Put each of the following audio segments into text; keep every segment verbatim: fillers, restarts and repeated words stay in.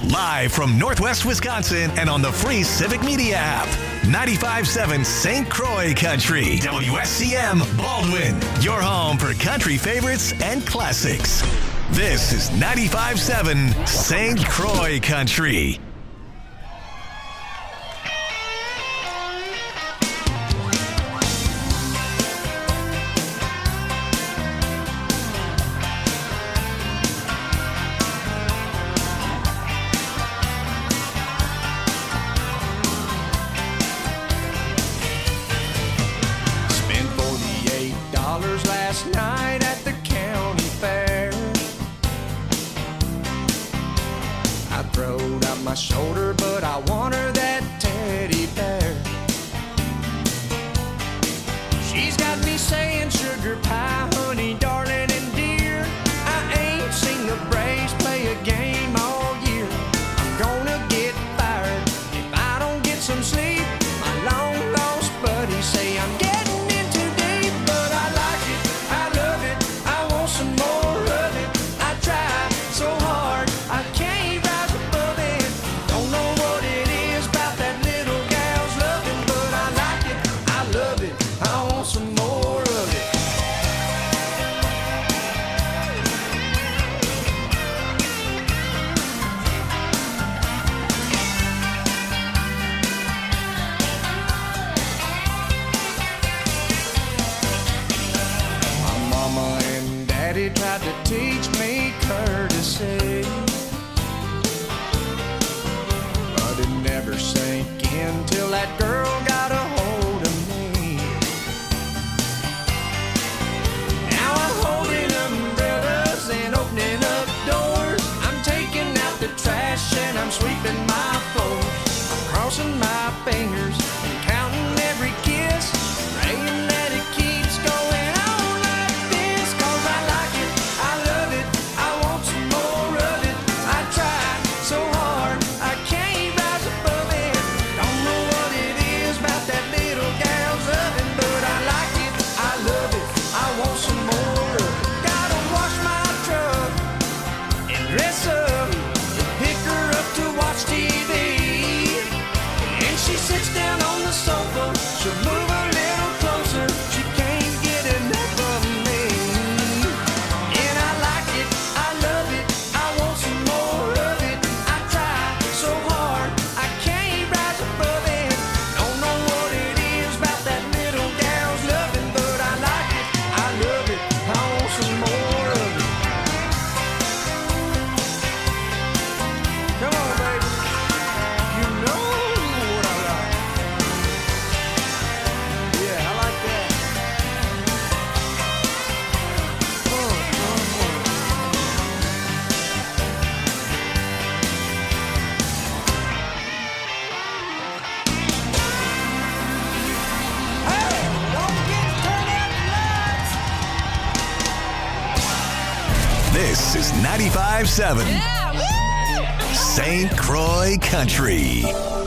Live from Northwest Wisconsin and on the free Civic Media app. ninety-five point seven Saint Croix Country. W S C M Baldwin. Your home for country favorites and classics. This is ninety-five point seven Saint Croix Country. Shoulder, but I want her that teddy bear. She's got me saying sugar pie, honey, darling, and dear. I ain't seen the Braves play a game all year. I'm gonna get fired if I don't get some sleep. My long lost buddies say I'm getting in too deep, but I like it, I love it, I want some more of it. I try so hard, I can't rise above it. Don't know what it is about that little gal's loving, but I like it, I love it, I want some more of it. My mama and daddy tried to teach me courtesy, but it never sank in till that girl got a hold of me. Now I'm holding umbrellas and opening up doors. I'm taking out the trash and I'm sweeping my floors. I'm crossing my fingers and counting every kiss, praying that it keeps going on like this. 'Cause I like it, I love it, I want some more of it. I try so hard, I can't rise above it. Don't know what it is about that little gal's loving, but I like it, I love it, I want some more of it. Gotta wash my truck and dress up and pick her up to watch T V. And she sits down on the sofa, she'll move a little closer, she can't get enough of me. And I like it, I love it, I want some more of it. I try so hard, I can't rise above it. Don't know what it is about that little gal's loving, but I like it, I love it, I want some more of it. Come on, baby, you know what I like. Yeah, I like that. Uh, uh, uh. Hey, don't forget to turn out the lights. This is ninety-five point seven Saint Croix Country.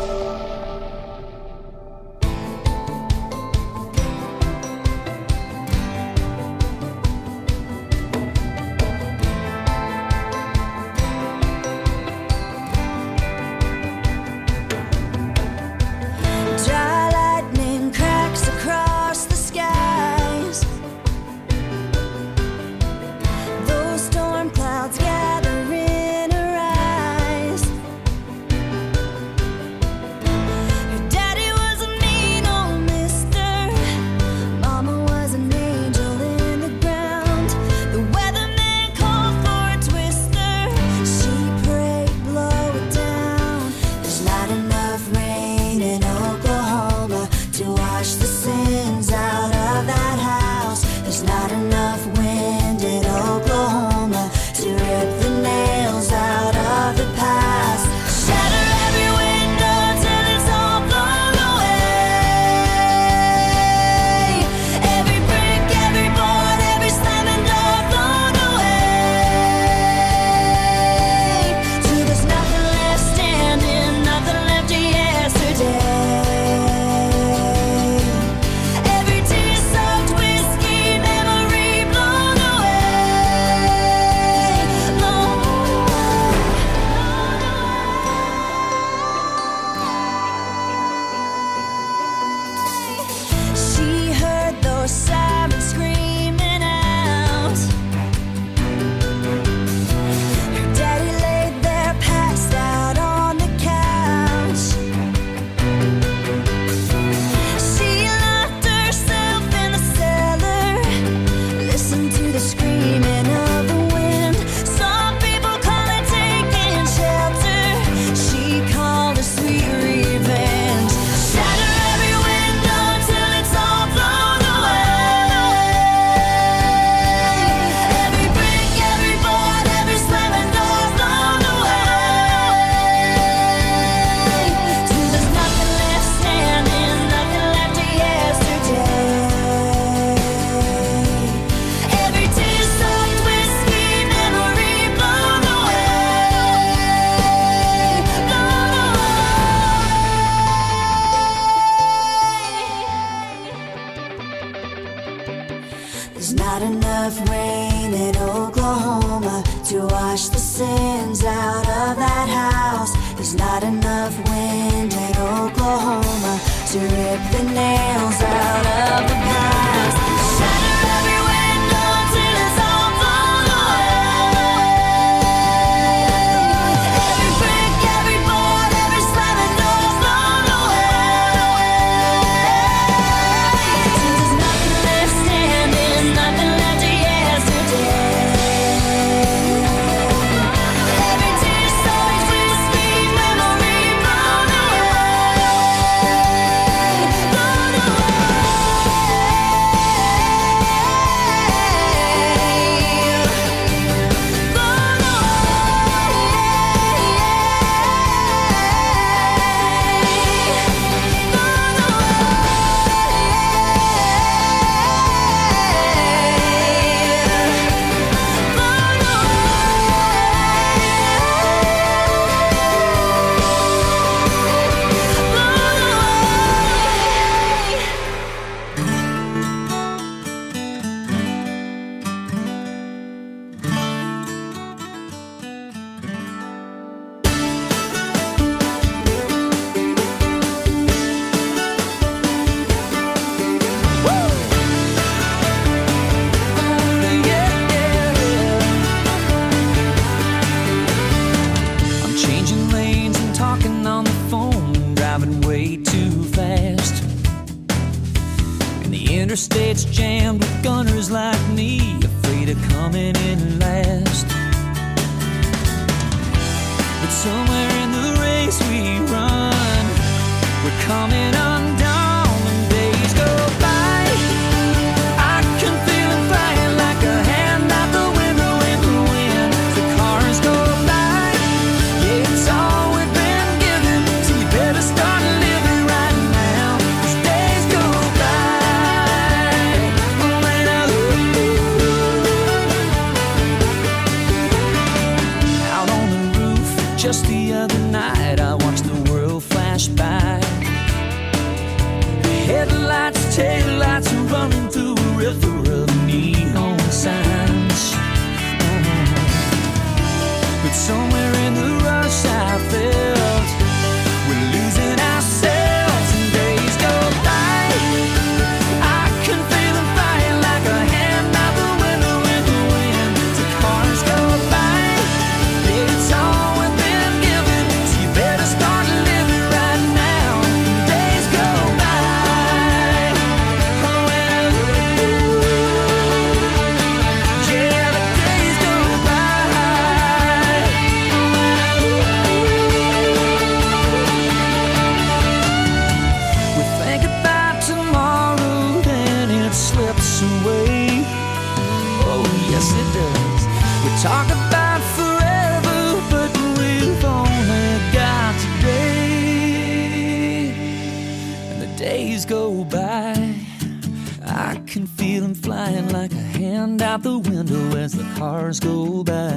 Dry lightning cracks across the skies. Those storm clouds gather in her eyes. There's not enough wind in Oklahoma to rip the nails out of the past. Shatter every window till it's all blown away. Every brick, every board, every slamming door's blown away. Since there's nothing left standing, nothing left of yesterday. Every tear so crispy, memory blown away. Blown I'm changing lanes and talking on the phone, driving way too fast. And the interstate's jammed with gunners like me, afraid of coming in last. But somewhere in the race we run, we're coming undone when days go by. I can feel them flying like a hand out the window in the wind. The cars go by. Yeah, it's all we've been given, so you better start living right now. As days go by. Oh, and I look out on the roof. Just the other night, I watched the world flash by. Headlights, taillights are running through a river of neon signs. Oh. But somewhere in the rush I felt we're losing ourselves and days go by. I can feel them flying like a hand out the window in the wind. The cars go by. It's all we've been given, so you better start living right now. Days go by. Oh, and yeah, the days go by. We think about tomorrow, then it slips away. Oh, yes, it does. We talk about forever, but we've only got today. And the days go by. I can feel them flying like a hand out the window as the cars go by.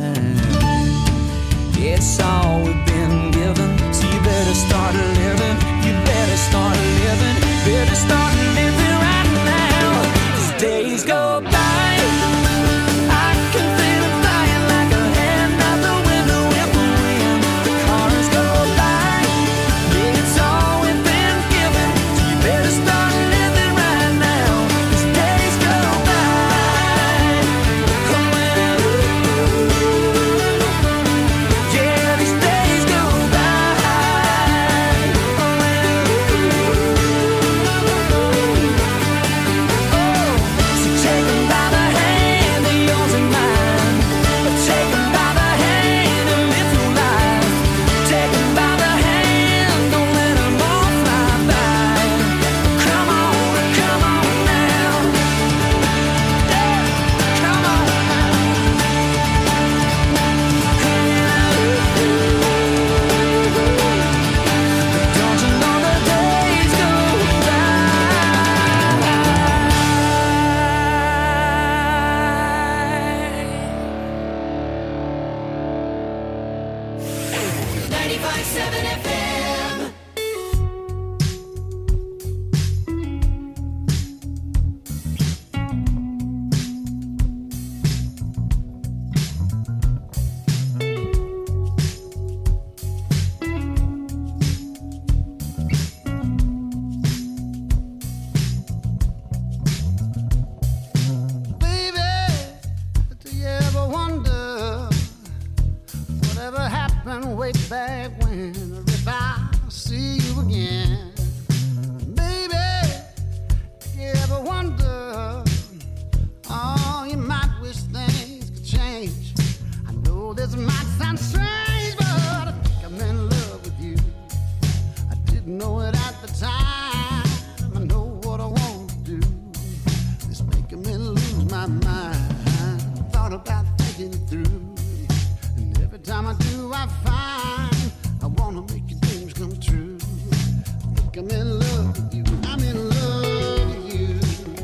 It's all we've been given, so you better start living. You better start living. Better start living right now. 'Cause days go by. I can feel them flying like a hand out the window in the wind. The cars go by. It's all we've been given, so you better start living right now. 'Cause days go by. Oh, and I yeah, these days go by. Oh, and I oh, so take 'em by the hand, they're yours and mine. Take 'em by the hand and live your life. Take 'em by the hand, don't let 'em all fly by. Come on, come on now. Yeah, come on now. Don't you know the days go by? ninety-five point seven F M. way back when, or if I see you again. Baby, you ever wonder, oh, you might wish things could change. I know this might sound strange, but I think I'm in love with you. I didn't know it at the time. I know what I want to do. It's making me lose my mind. Thought about thinking it through. And every time I do, I find I want to make your dreams come true. I think I'm in love with you. I'm in love with you.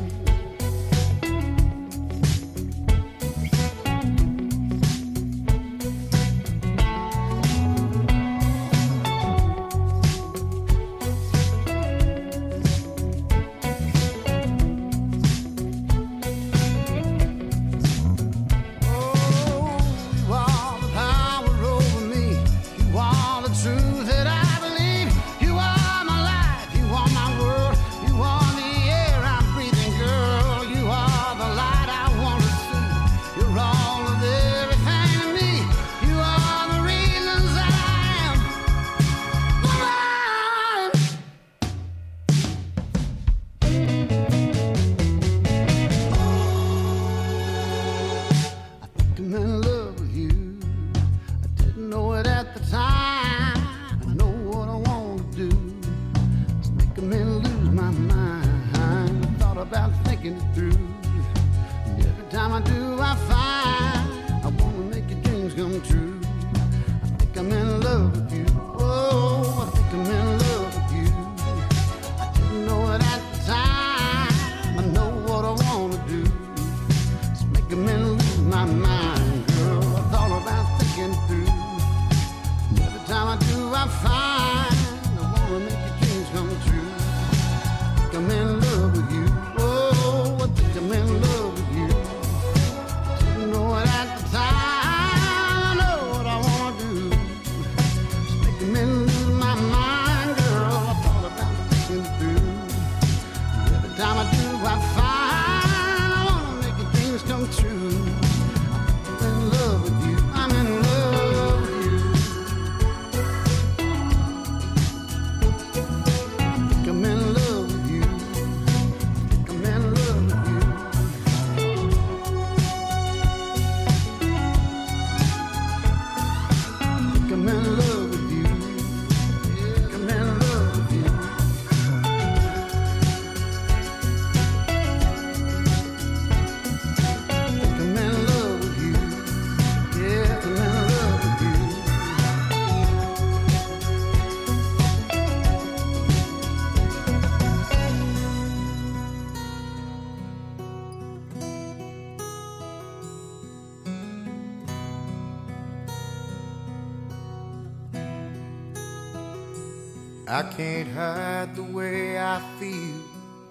I can't hide the way I feel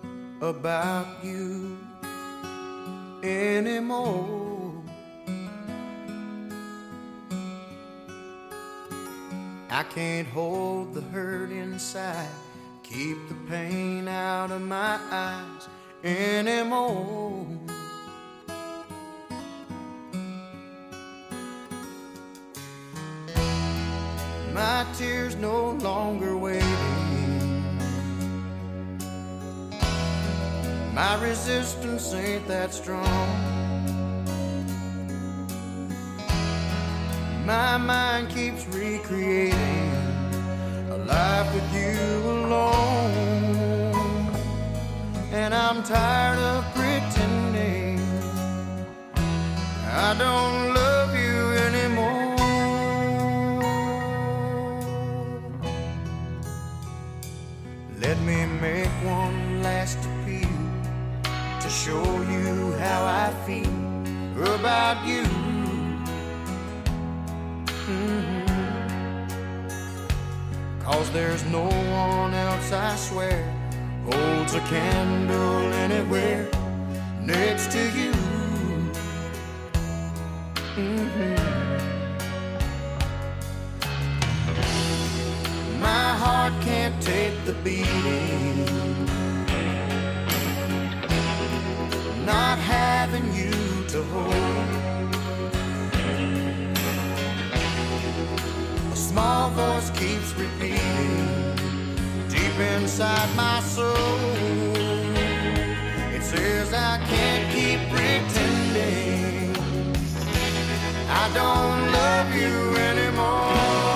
about you anymore. I can't hold the hurt inside, keep the pain out of my eyes anymore. My tears no longer waiting. My resistance ain't that strong. My mind keeps recreating a life with you alone. And I'm tired of pretending I don't love you anymore. Let me make one last appeal to show you how I feel about you. Mm-hmm. 'Cause there's no one else, I swear, holds a candle anywhere next to you. Mm-hmm. My heart can't take the beating, not having you to hold. A small voice keeps repeating deep inside my soul. It says I can't keep pretending I don't love you anymore.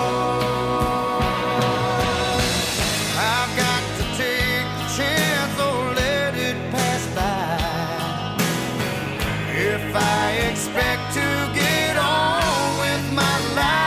I've got to take the chance or let it pass by. If I expect to get on with my life,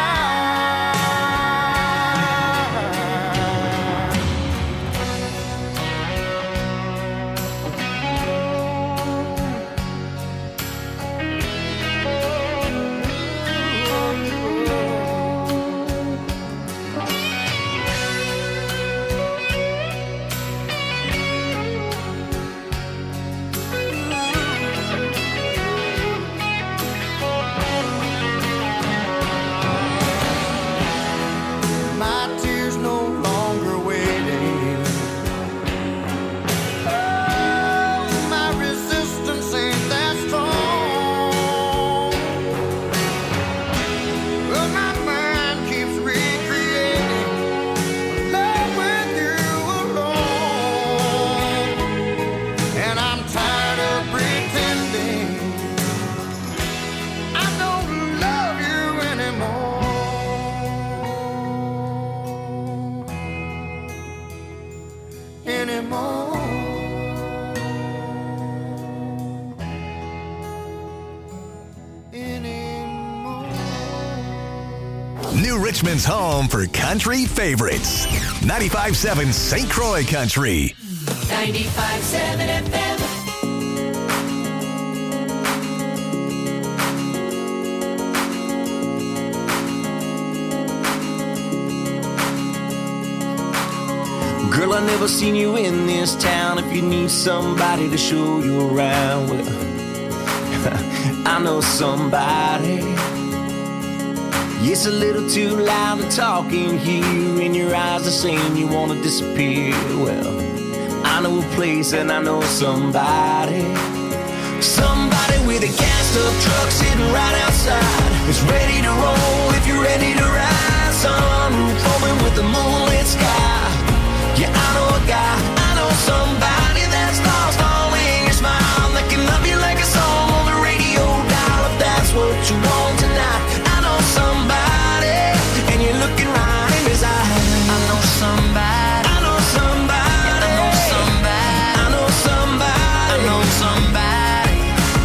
New Richmond's home for country favorites. ninety-five point seven Saint Croix Country. ninety-five point seven F M. Girl, I never seen you in this town. If you need somebody to show you around, well, I know somebody. It's a little too loud to talk in here, and your eyes are saying you want to disappear. Well, I know a place and I know somebody. Somebody with a gassed-up truck sitting right outside. It's ready to roll if you're ready to ride. Sunroof open with the moonlit sky. Yeah, I know a guy, I know somebody that's lost all in your smile. That can love you like a song on the radio dial. If that's what you want tonight, I know somebody, and you're looking right in his eyes. I know somebody, I know somebody, I know somebody, I know somebody, I know somebody.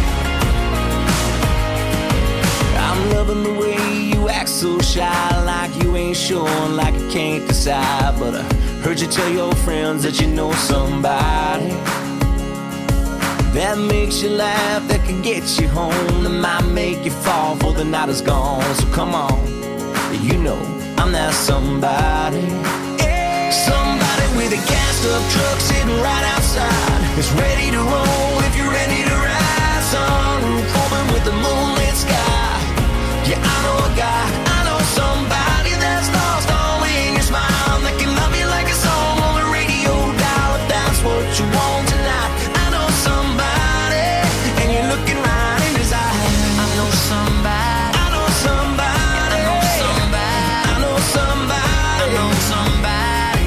I'm loving the way you act so shy, like you ain't sure, like you can't decide. But I heard you tell your friends that you know somebody that makes you laugh, that can get you home, that might make you fall before the night is gone. So come on, you know I'm that somebody. Somebody with a gassed-up truck sitting right outside. It's ready to roll if you're ready to ride. Sunroof open with the moonlit sky. Yeah, I know a guy, I know somebody that's lost all in your smile. That can love you like a song on the radio dial. If that's what you want tonight, I know somebody, and you're looking right in his eyes. I know somebody, I know somebody, I know somebody, I know somebody, I know somebody,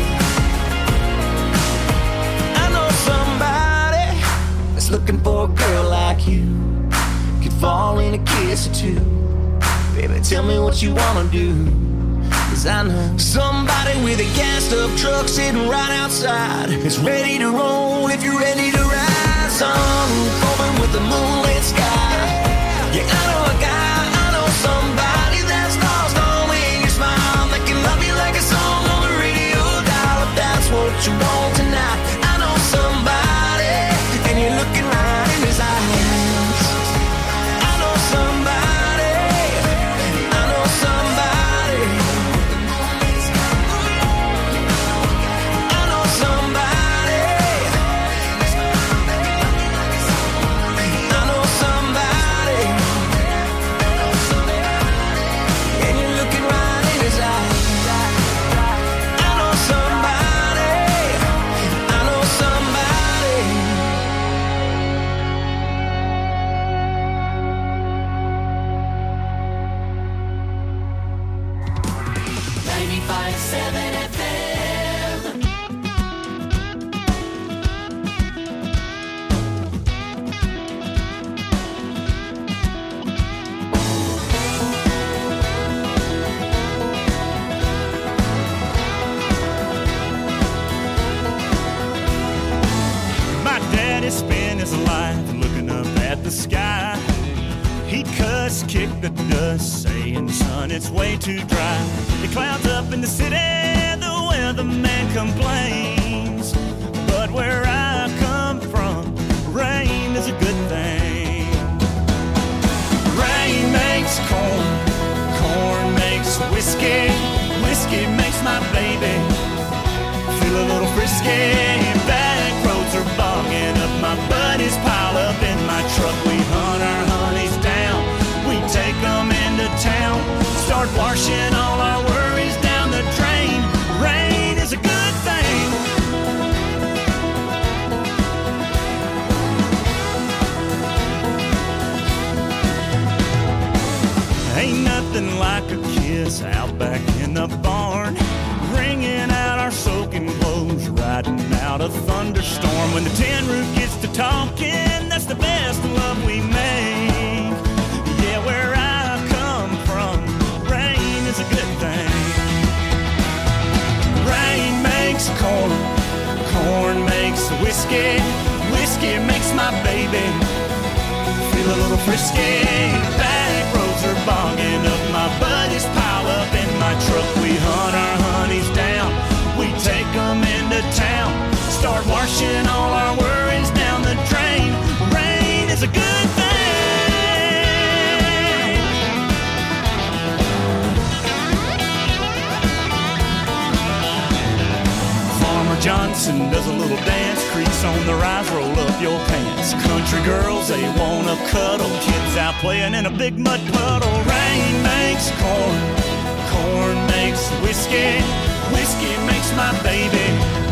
I know somebody that's looking for a girl like you. Could fall in a kiss or two. Baby, tell me what you wanna do, 'cause I know somebody with a gassed-up truck sitting right outside. It's ready to roll if you're ready to ride. Sunroof open with the moonlit sky. Yeah, I know a guy, I know somebody that's lost all in your smile. That can love you like a song on the radio dial. If that's what you want tonight, I know somebody, and you're looking right in his eyes. I know somebody, I know somebody, I know somebody, I know somebody. ninety-five point seven F M. My daddy spent his life looking up at the sky. He'd cuss, kick the dust, saying, son, it's way too dry. The clouds up in the city, the weatherman complains. But where I come from, rain is a good thing. Rain makes corn, corn makes whiskey, whiskey makes my baby feel a little frisky. Back roads are bogging up, my buddies pile up in my truck. We hunt our honeys down, we take them into town, start washing all our worries down the drain. Rain is a good thing. Ain't nothing like a kiss out back in the barn, wringing out our soaking clothes, riding out a thunderstorm. When the tin roof gets to talking, that's the best love we make. Yeah, where I come from, rain is a good thing. Rain makes corn, corn makes whiskey, whiskey makes my baby feel a little frisky. Back roads are bogging up, my buddies pile up in my truck. We hunt our honeys down, we take them into town, start washing all our worries down the drain. Rain is a good thing. Farmer Johnson does a little dance, crease on the rise, roll up your pants. Country girls, they wanna cuddle, kids out playing in a big mud puddle. Rain makes corn, corn makes whiskey, whiskey makes my baby.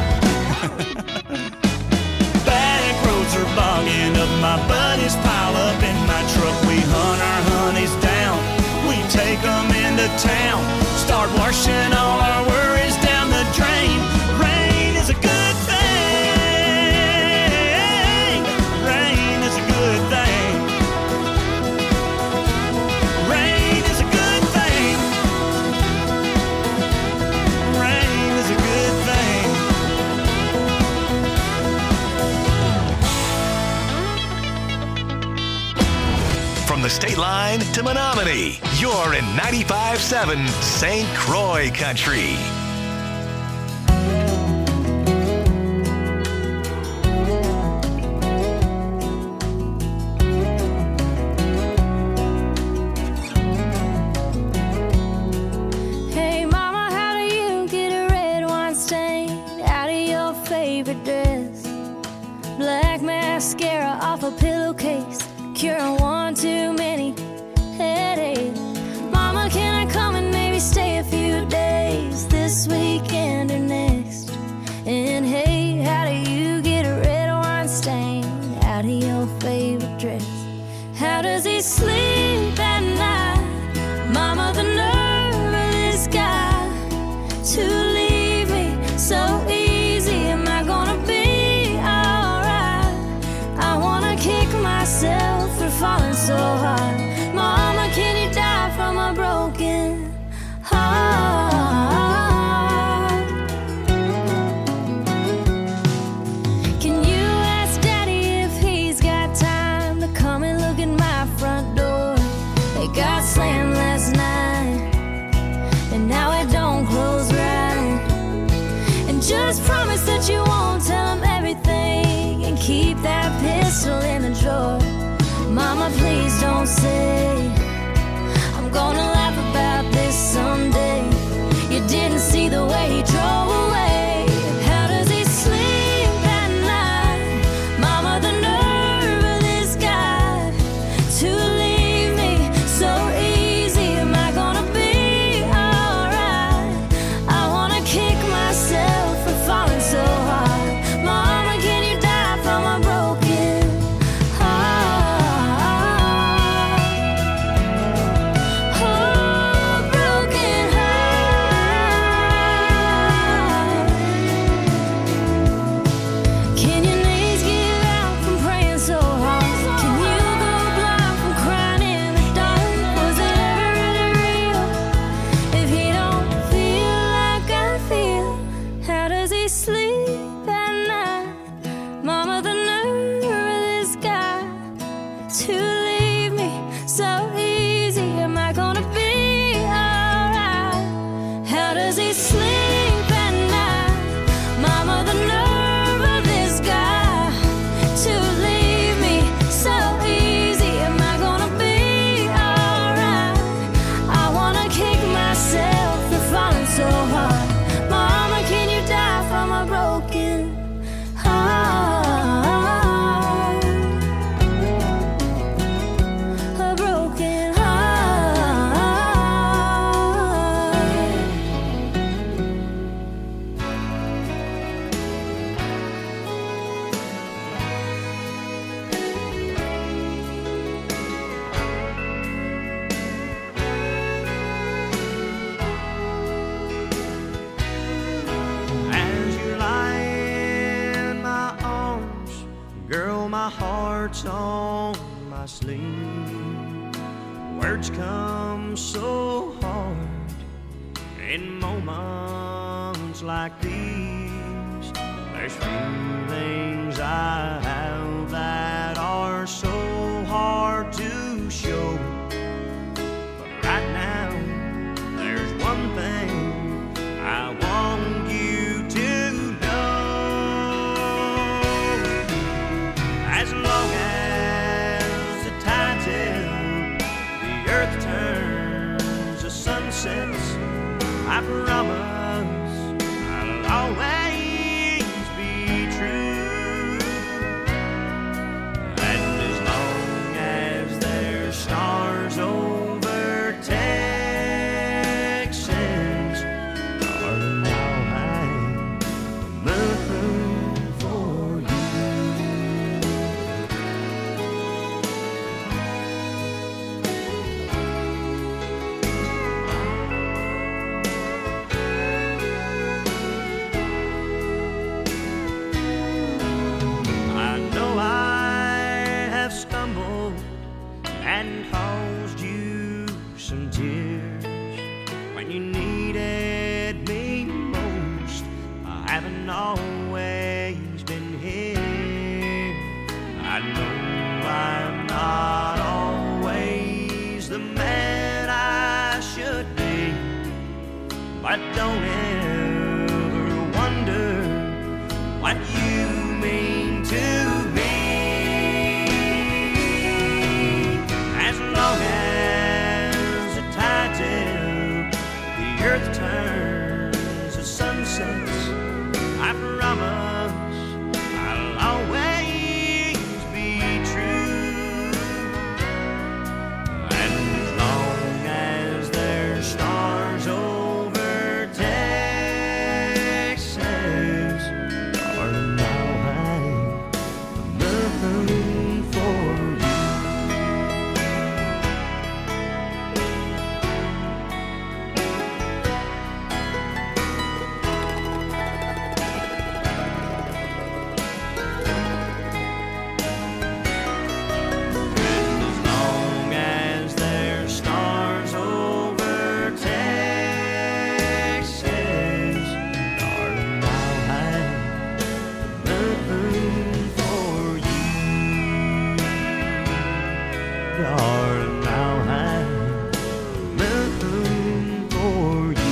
Back roads are bogging up, my buddies pile up in my truck. We hunt our honeys down, we take them into town, start washing all our worries down the drain. Rain is a good thing. Rain is a good thing. Rain is a good thing. Rain is a good thing. From the state line to Menominee, you're in ninety-five point seven Saint Croix Country. Hey mama, how do you get a red wine stain out of your favorite dress? Black mascara off a pillowcase, curing one too many headaches. Mama, can I come and maybe stay a few days this weekend or next? And hey, how do you get a red wine stain out of your favorite dress? How does he sleep at night? Mama, the nerve of this guy to leave me so easy. Am I gonna be alright? I wanna kick myself for falling so hard. Mama, can you die from a broken heart? Can you ask Daddy if he's got time to come and look at my front door? They got slammed last night, and now it don't close right. And just promise that you won't tell him everything, and keep that pistol in the drawer. Mama, please don't say I'm gonna laugh about this someday. You didn't see the way he drove away. How does he sleep at night? Mama, the nerve of this guy to leave me so easy. Am I gonna be alright? I wanna kick myself for falling so hard. Mama, can you die from a broken heart? How does he sleep at night? Mama, the nerve of this guy to leave me so easy. Am I gonna be alright? I wanna kick myself for falling so hard. Mama, can you die from a broken heart? A broken As you lie in my arms, girl, my heart's on my sleeve. Words come so hard in moments like these. There's feelings I have that are so hard to show. But right now, there's one thing I want you to know. As long as the tide's in, the earth turns, the sun sets, I promise I'll always be true. And as long as there's stars over Texas, darling, I'll hang the moon for you. I know I have stumbled and caused you some tears when you needed me most. I haven't always been here. I know I'm not always the man I should be, but don't ever wonder what you mean to me. As long as the tide's in, the earth turns, the sun sets, I promise I'll always be true. And as long as there's stars over Texas, darling, I'll hang the moon for you. And as long as there's stars over Texas, darling, I'll hang the moon for you. Darling, I'll hang the moon for you.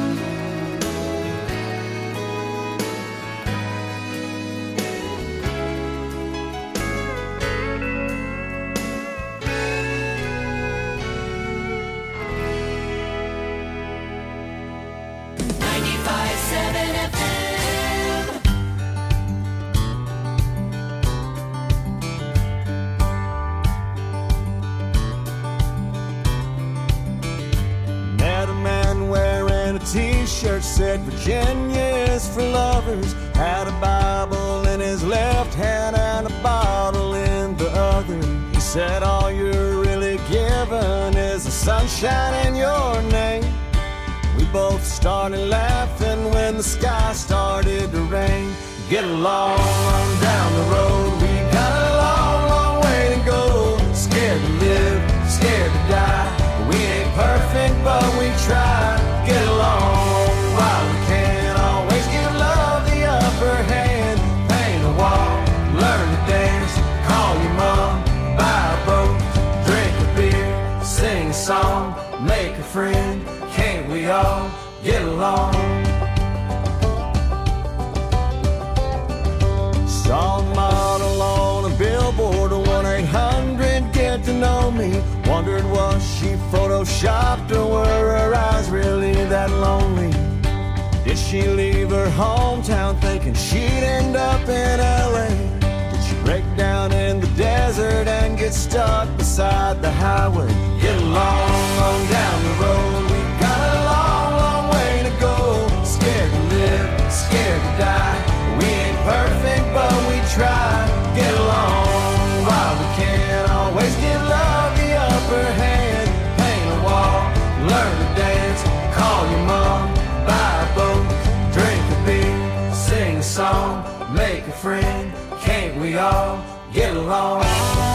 ninety-five seven F M. Met a man wearing a t-shirt said Virginia is for lovers. Had a Bible in his left hand and a bottle in the other. He said all you're really given is the sunshine in your name. We both started laughing when the sky started to rain. Get along on down the road, we got a long, long way to go. Scared to live, scared to die. We ain't perfect, but we try. Get along while we can. Always give love the upper hand. Paint a wall, learn to dance. Call your mom, buy a boat, drink a beer, sing a song, make a friend. Can't we all get along? she photoshopped, or were her eyes really that lonely? Did she leave her hometown thinking she'd end up in L A? Did she break down in the desert and get stuck beside the highway? Get long, long down the road, we got a long, long way to go. Scared to live, scared to die. We ain't perfect, but we try. Get along while we can. Always give love the upper hand. Paint a wall, learn to dance. Call your mom, buy a boat, drink a beer, sing a song, make a friend. Can't we all get along?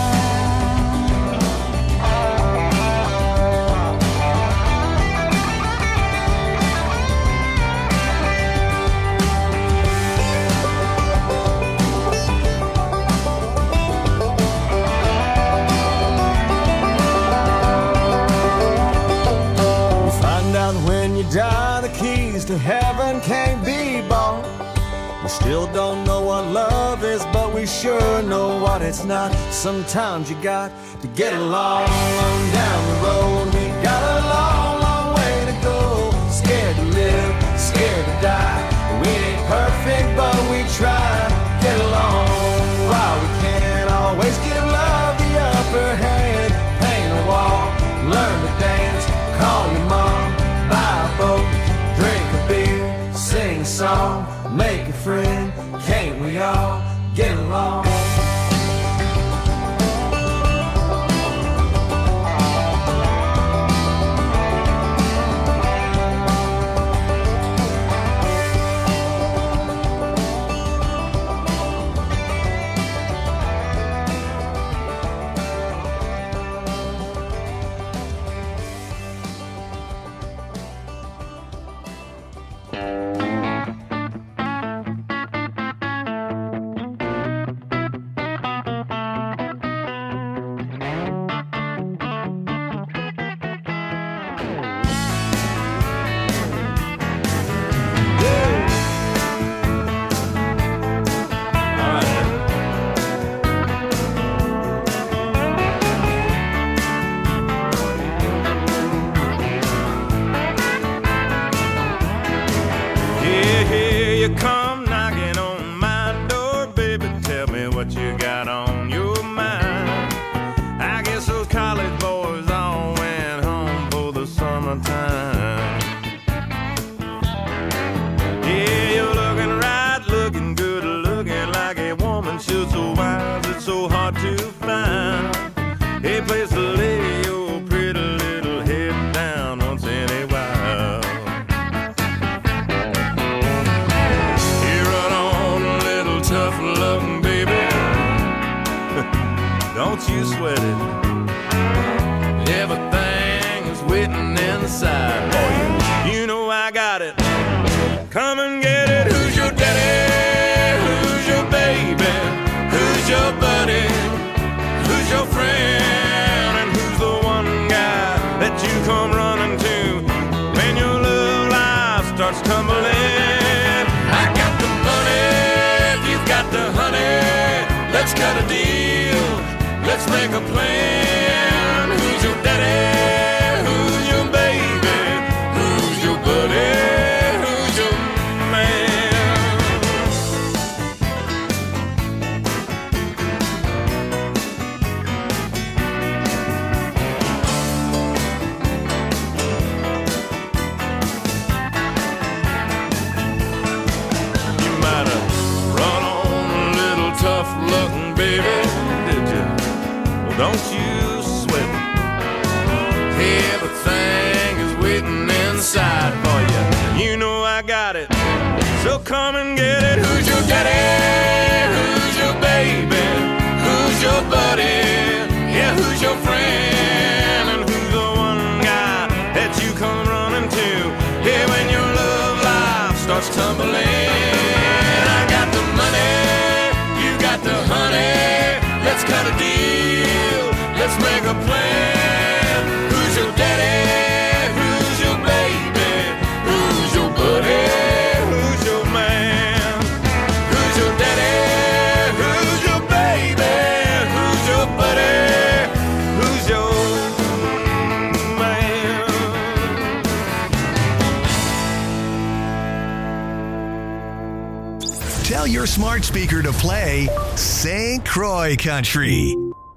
When you die, the keys to heaven can't be bought. We still don't know what love is, but we sure know what it's not. Sometimes you got to get along down the road. We got a long, long way to go. Scared to live, scared to die. We ain't perfect, but we try. Get along while we can. Always give love the upper hand. Paint a wall, learn to dance. Call your mom, buy a boat, drink a beer, sing a song, make a friend. Can't we all get along? Tell your smart speaker to play Saint Croix Country.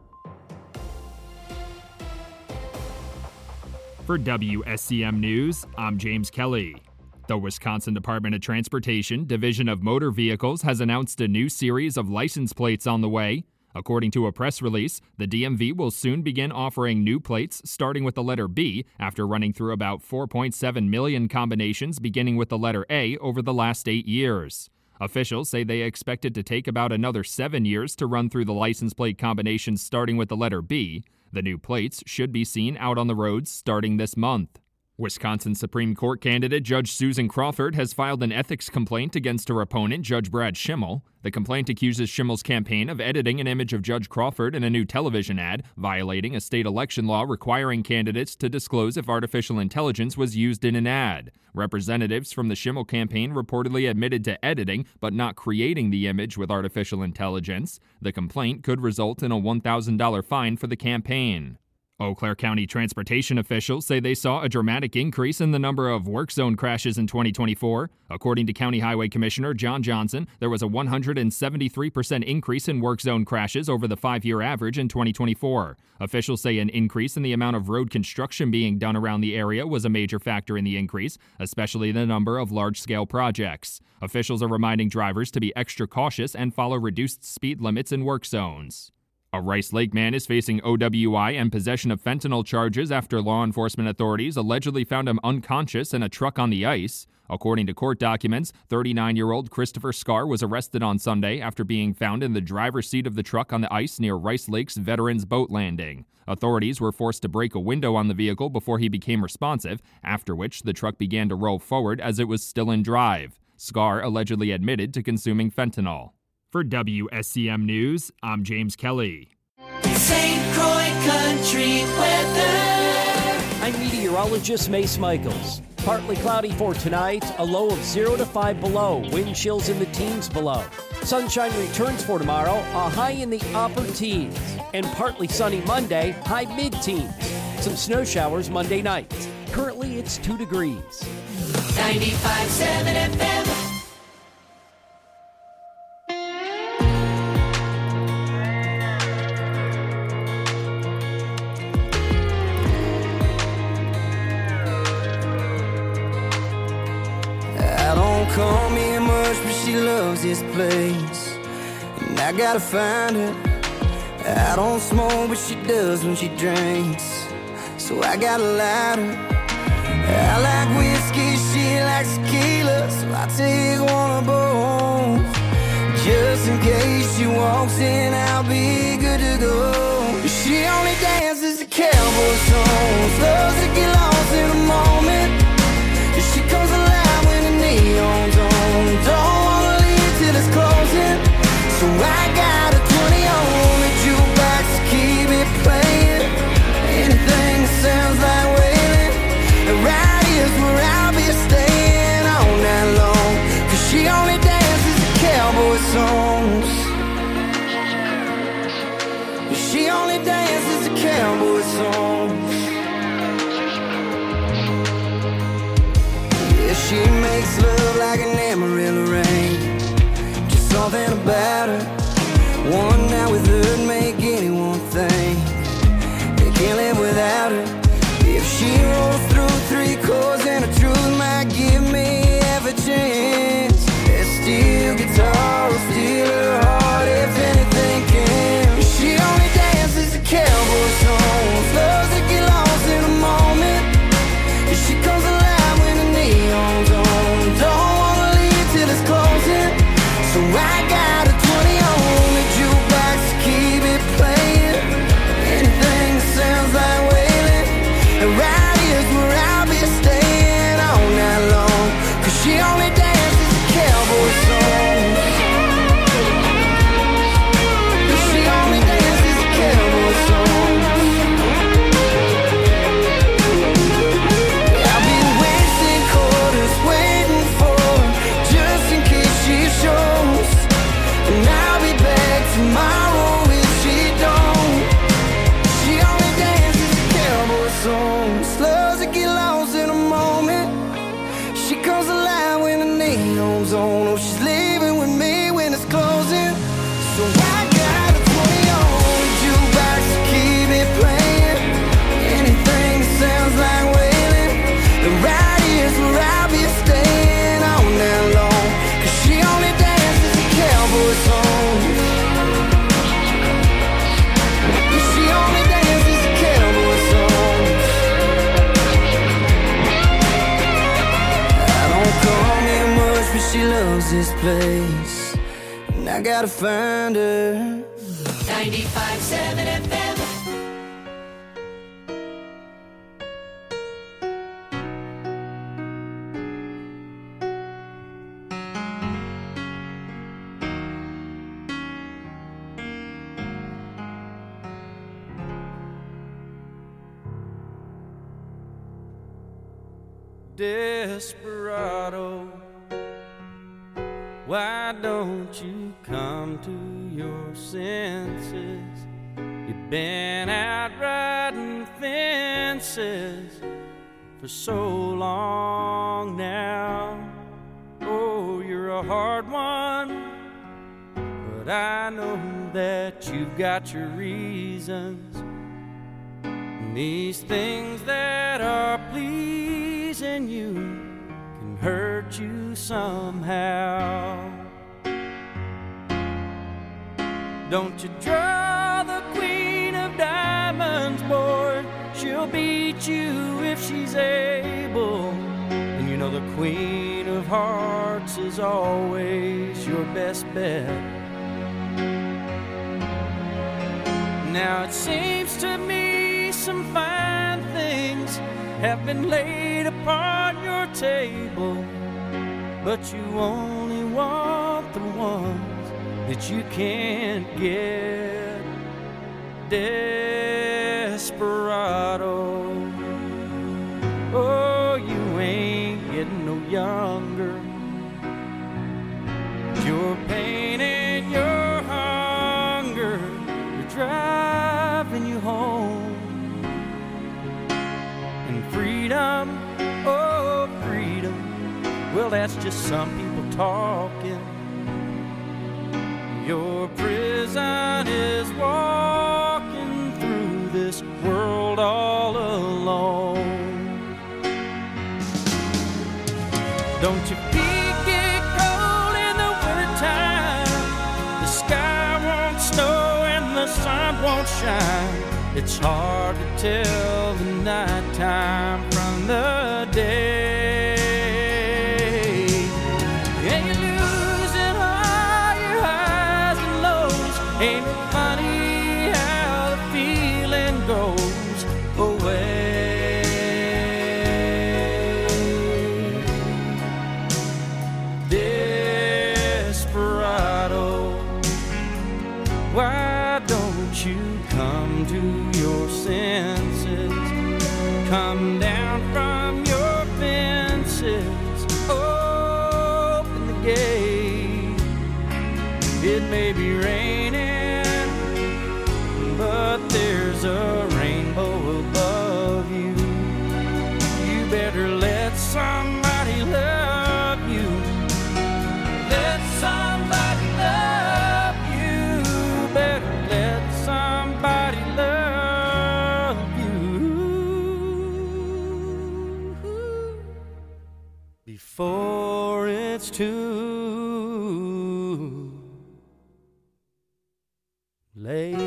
For W S C M News, I'm James Kelly. The Wisconsin Department of Transportation Division of Motor Vehicles has announced a new series of license plates on the way. According to a press release, the D M V will soon begin offering new plates starting with the letter B after running through about four point seven million combinations beginning with the letter A over the last eight years. Officials say they expect it to take about another seven years to run through the license plate combinations starting with the letter B. The new plates should be seen out on the roads starting this month. Wisconsin Supreme Court candidate Judge Susan Crawford has filed an ethics complaint against her opponent, Judge Brad Schimmel. The complaint accuses Schimmel's campaign of editing an image of Judge Crawford in a new television ad, violating a state election law requiring candidates to disclose if artificial intelligence was used in an ad. Representatives from the Schimmel campaign reportedly admitted to editing, but not creating the image with artificial intelligence. The complaint could result in a one thousand dollars fine for the campaign. Eau Claire County transportation officials say they saw a dramatic increase in the number of work zone crashes in twenty twenty-four. According to County Highway Commissioner John Johnson, there was a one hundred seventy-three percent increase in work zone crashes over the five-year average in twenty twenty-four. Officials say an increase in the amount of road construction being done around the area was a major factor in the increase, especially the number of large-scale projects. Officials are reminding drivers to be extra cautious and follow reduced speed limits in work zones. A Rice Lake man is facing O W I and possession of fentanyl charges after law enforcement authorities allegedly found him unconscious in a truck on the ice. According to court documents, thirty-nine-year-old Christopher Scar was arrested on Sunday after being found in the driver's seat of the truck on the ice near Rice Lake's Veterans Boat Landing. Authorities were forced to break a window on the vehicle before he became responsive, after which the truck began to roll forward as it was still in drive. Scar allegedly admitted to consuming fentanyl. For W S C M News, I'm James Kelly. Saint Croix Country weather. I'm meteorologist Mace Michaels. Partly cloudy for tonight, a low of zero to five below, wind chills in the teens below. Sunshine returns for tomorrow, a high in the upper teens. And partly sunny Monday, high mid-teens. Some snow showers Monday night. Currently, it's two degrees. ninety-five point seven F M. Call me much, but she loves this place, and I gotta find her. I don't smoke, but she does when she drinks, so I got a lighter. I like whiskey, she likes tequila, so I take one of both. Just in case she walks in, I'll be good to go. She only dances to cowboy songs, loves to get lost in a moment. She comes alive when the neon's on. Don't wanna leave till it's closing, so I got a twenty on the jukebox to keep it playing. Anything that sounds like wailing, and right here's where I'll be staying all night long. Cause she only dances to cowboy songs. She only dances to cowboy songs. She makes love like an Amarillo rain. Just something about her. One night with her would make anyone think they can't live without her. If she rolls through three chords and the truth might give me half a chance, that steel guitar will steal her heart if anything can. She only dances to cowboy songs, loves to get lost in a moment. She comes alive when the neon's on. Don't wanna leave till it's closing, so I got a twenty on the jukebox to keep it playing. Anything that sounds like wailing, and right here's where I'll be staying all night long. Cause she only dances to cowboy songs. She only dances to cowboy songs. And I'll be back tomorrow if she don't. She only dances to cowboy songs, loves to get lost in a moment. She comes alive when the she loves this place, and I gotta find her. ninety-five point seven F M. Desperado, why don't you come to your senses? You've been out riding fences for so long now. Oh, you're a hard one, but I know that you've got your reasons. And these things that are pleasing you can hurt you somehow. Don't you draw the queen of diamonds, boy. She'll beat you if she's able. And you know the queen of hearts is always your best bet. Now it seems to me some fine things have been laid upon your table, but you only want the ones that you can't get. Desperado, oh, you ain't getting no younger. Your pain and your hunger are driving you home. And freedom, oh, freedom, well, that's just some people talking. Your prison is walking through this world all alone. Don't your feet get cold in the wintertime? The sky won't snow and the sun won't shine. It's hard to tell the nighttime from the day. And you're losing all your highs and lows. Ain't it funny how the feeling goes away? Desperado, why don't you come to your senses? Come down from your fences, open the gate. It may be raining, but there's a rainbow above you. You better let somebody love you. Let somebody love you. Better let somebody love you before it's too late.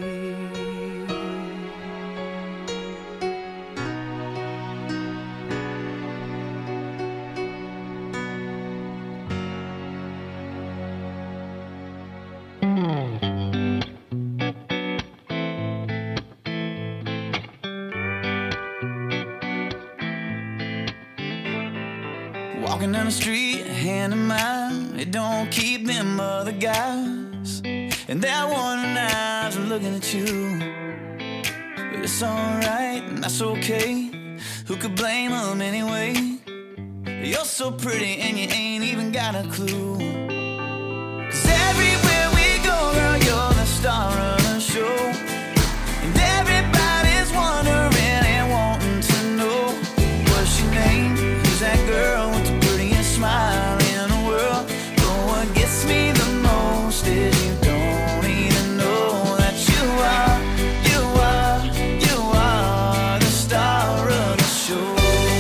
Walking down the street, hand in mine, it don't keep them other guys. And they're wondering eyes are looking at you. But it's alright, and that's okay. Who could blame them anyway? You're so pretty and you ain't even got a clue. Cause everywhere we go, girl, you're the star of the show. And everybody's wondering and wanting to know, what's your name? Who's that girl with the prettiest smile in the world? But what gets me the most is you don't even know that you are, you are, you are the star of the show.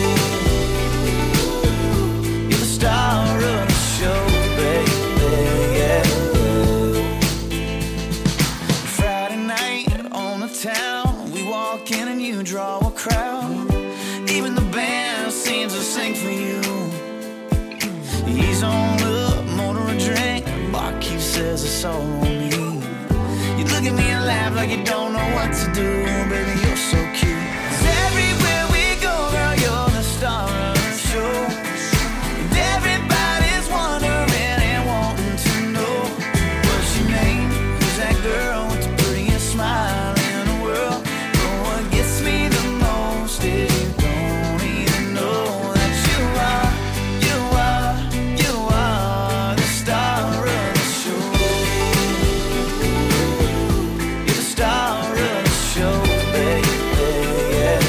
You're the star of the show, baby, yeah. Friday night on the town, we walk in and you draw a crowd. Even the band seems to sing for you. He's on there's a soul on me. You look at me and laugh like you don't know what to do. Baby, you're so cute. 'Cause everywhere we go, girl, you're the star of the show. And everybody's wondering and wanting to know what's your name. Who's that girl with the prettiest smile in the world? But what gets me the most is you don't even know that you are, you are, you are the star of the show. You're the star of the show, baby, yeah,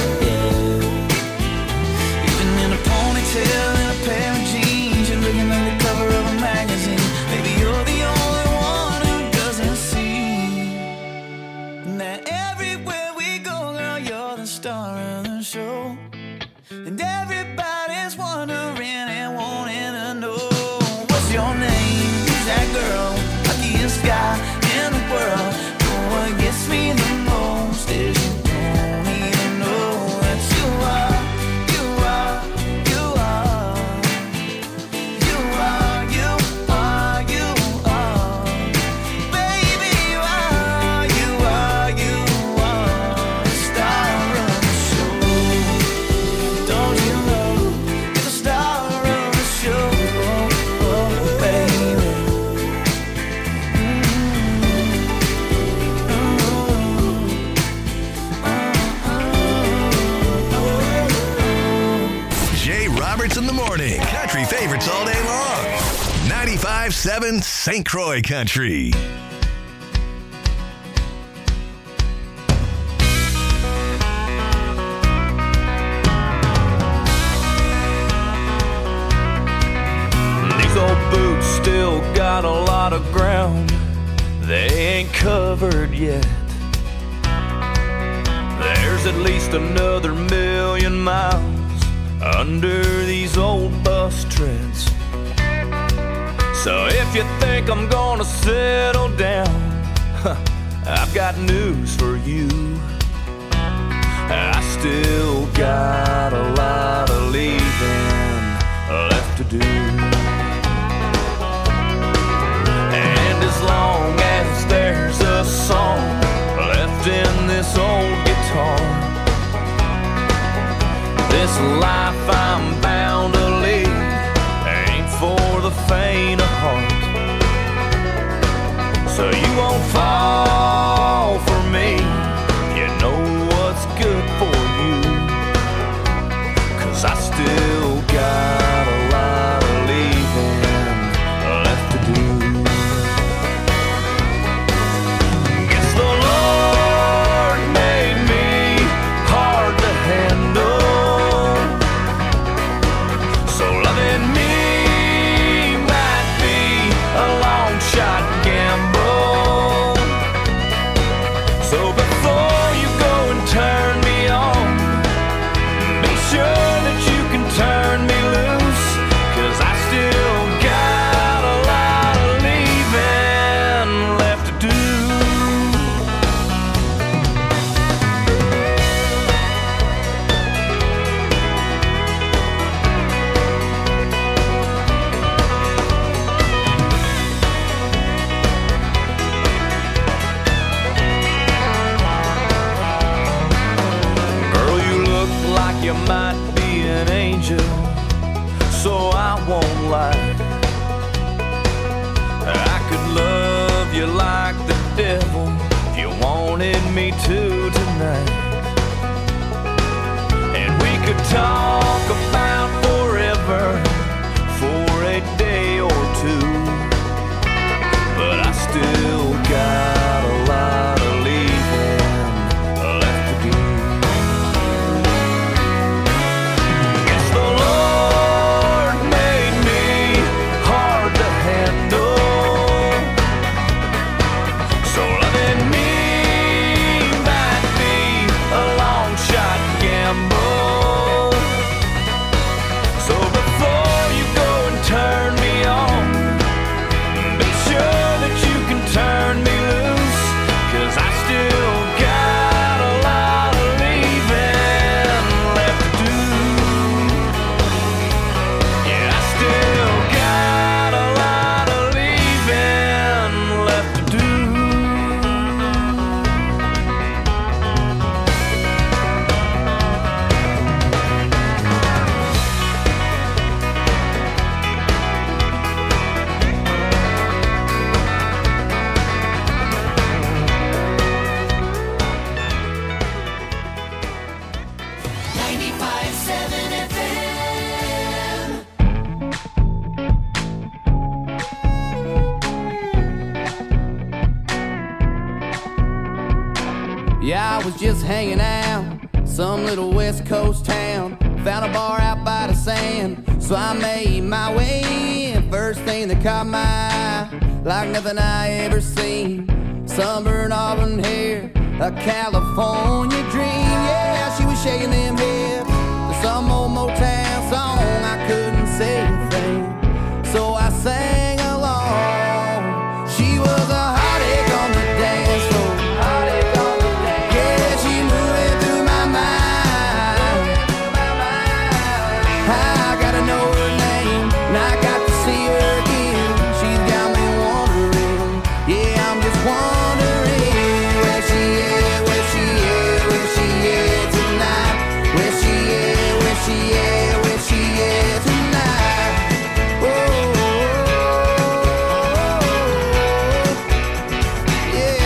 yeah. Even in a ponytail and a pair of jeans, you're looking like the cover of a magazine. Baby, you're the only one who doesn't see that everywhere we go, girl, you're the star of the show. And everybody's wondering and wanting to know what's your name? Who's that girl? Luckiest guy in the world. But what gets me the most is you don't even know that you are, you are, you are, you are, you are, you are. Baby, you are, you are, you are the star of the show. Don't you know you're the star of the show, oh, baby. Jay Roberts in the morning. Country favorites all day long. ninety-five point seven Saint Croix Country. These old boots still got a lot of ground they ain't covered yet. There's at least another million miles under these old bus treads. So if you think I'm gonna settle down, huh, I've got news for you. I still got a lot of leaving left to do. And as long as there's a song left in this old guitar, this life I'm bound to lead ain't for the faint of heart. So you won't fall for me, you know what's good for you. 'Cause I still got a lot of leaving left to do. Guess the Lord made me hard to handle, so loving me might be a long shot gamble. So before you go and turn me on, be sure that you can turn me loose. 'Cause I still got a lot of leaving left to do. Girl, you look like you might be an angel, so I won't lie. I could love you like the devil if you wanted me to tonight. And we could talk about forever for a day or two. But I still got a lot of leaving left to do. Guess the Lord made me hard to handle, so loving me might be a long shot gamble. was just hanging out, some little West Coast town. Found a bar out by the sand, so I made my way in. First thing that caught my eye, like nothing I ever seen. Sunburned auburn hair, a California dream. Yeah, she was shaking them hips to some old Motown song. I couldn't say a thing, so I sang along. She was a heartache on the dance floor. Heartache on the dance. Yeah, she moving through my mind. I gotta know her name, and I got to see her again. She's got me wondering. Yeah, I'm just wondering where she is, where she is, where she is tonight. Where she is, where she is, where she is tonight. Oh, yeah.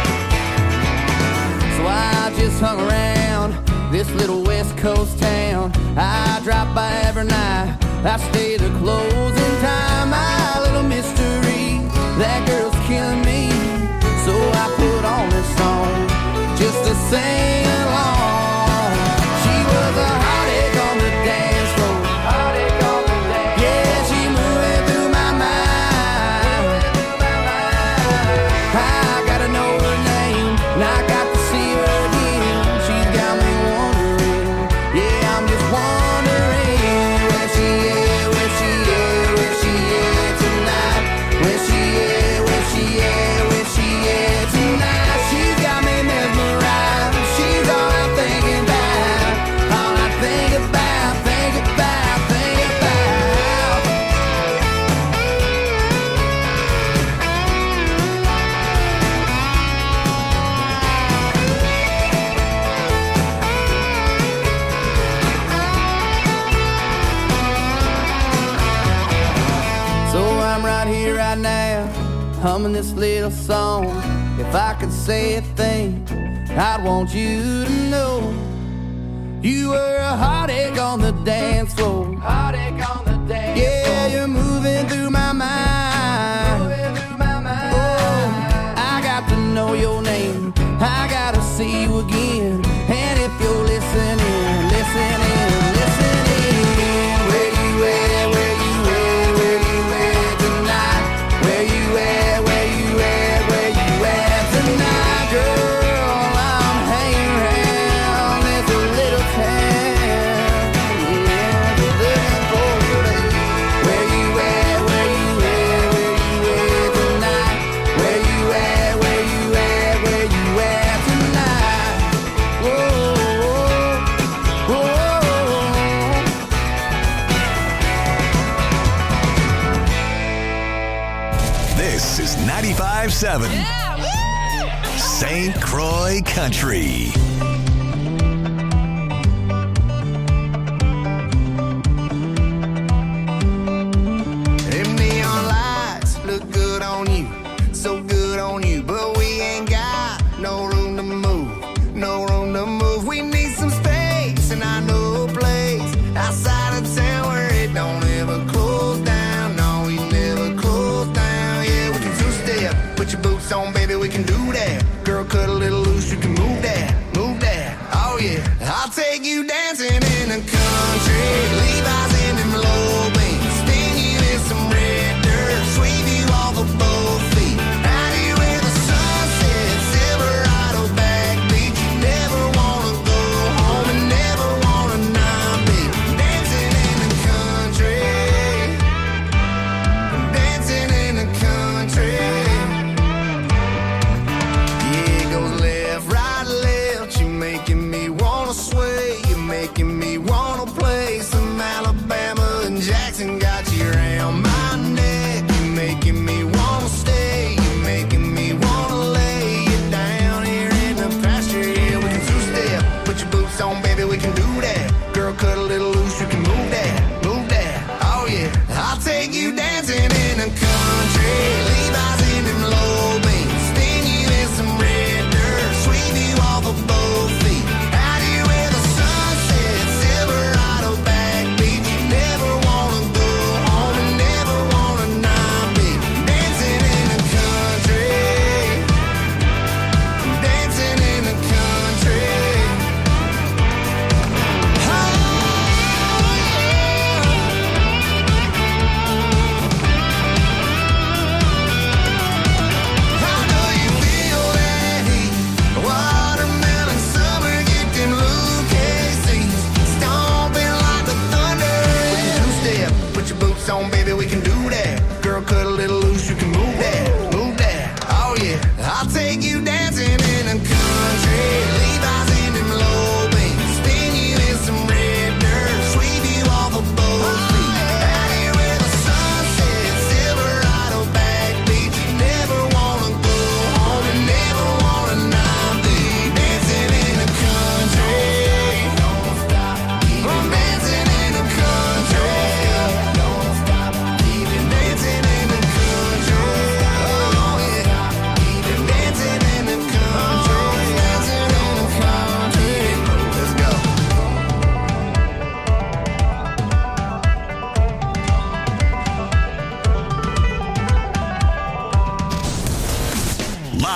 So I just hung around this little West Coast town. I drop by every night, I stay the closing time. My little mystery, that girl's killing me. So I put on this song just to sing along. She was a heartache on the dance floor. Heartache on the dance. Yeah, she moving through my mind. I gotta know her name, and I got to see her again. She's got me wondering. Yeah, I'm just wondering where she is, where she is, where she is tonight. Where she is, where she is, where she is tonight. She's got me mesmerized. She's all I'm thinking about. All I think about, think about, think about. So I'm right here, right now, humming this little song. If I could say a thing, I'd want you to know you were a heartache on the dance floor. Heartache on the dance floor. Yeah, you're moving through my mind. Moving through my mind. Oh, I got to know your name. I gotta see you again. And if you're listening, listening, listening, where you at, where you at, where you at tonight? Where you at, where you at, where you at tonight? Girl, I'm hanging around this little town. Yeah, just looking for you. Where you at, where you at, where you at tonight? Where you at, where you at, where you at tonight? Whoa, whoa, whoa. This is ninety-five seven Saint Croix Country. Them neon lights look good on you, so good on you, but we ain't got no room to move, no room to move. We need some space, and I know a place outside of town where it don't ever close down. No, we never close down. Yeah, we can two-step, put your boots on, baby, we can do that. Girl, cut a little loose, you can move that, move that. Oh yeah, I'll take you dancing in the country, Levi's in them low beams, spin you in some red dirt, sweep you off of both feet, out here where the sun sets, Silverado backbeat. You never wanna go home and never wanna not be dancing in the country, dancing in the country. Yeah, it goes left, right, left. You're making me wanna sway. You're making me wanna play some Alabama and Jackson. Got you around my neck. You're making me wanna stay. You're making me wanna lay you down here in the pasture. Yeah, we can two-step, put your boots on, baby, we can do that. Girl, cut a little loose, you can move that, move that. Oh yeah, I'll take you dancing in the country, Levi's in them low beams, spin you in some red dirt, sweep you off of both feet, out here where the sun sets, Silverado backbeat. You never wanna go home and never wanna not be dancing in the country, dancing in the country.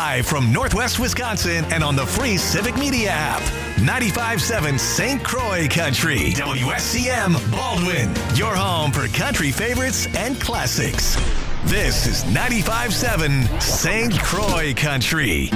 live from Northwest Wisconsin and on the free Civic Media app. ninety-five point seven Saint Croix Country. W S C M Baldwin, your home for country favorites and classics. This is ninety-five point seven Saint Croix Country.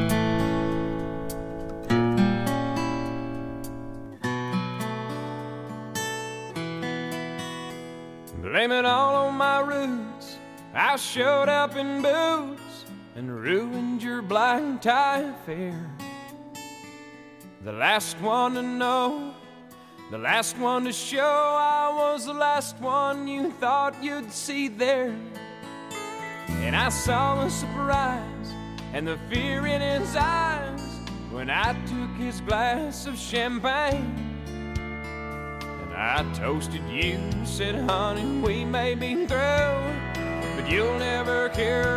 Blame it all on my roots. I showed up in boots and ruined your black tie affair. The last one to know, the last one to show, I was the last one you thought you'd see there. And I saw the surprise and the fear in his eyes when I took his glass of champagne. I toasted you, said, honey, we may be through, but you'll never care